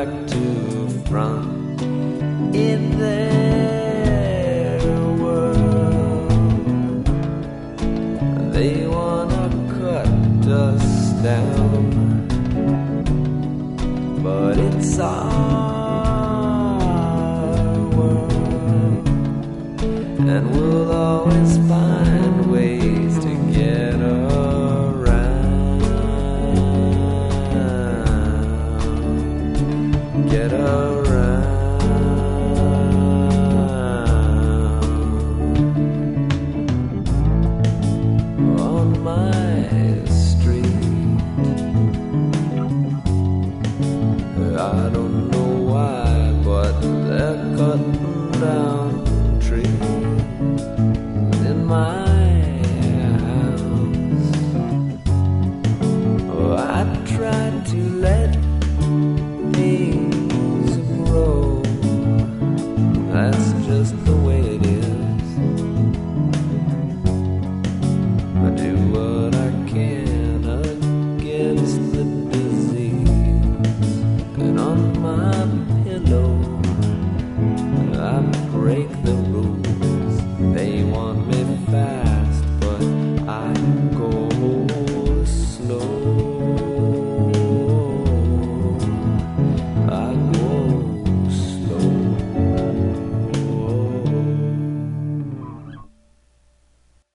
back to front in their world. They wanna cut us down, but it's our world, and we'll always find ways to get around, get around. On my street, I don't know why, but they're cutting down trees in my house. Oh, I tried to let things grow. That's just the way it is. I do what I can against the disease, and on my pillow I break the rules. They want me fat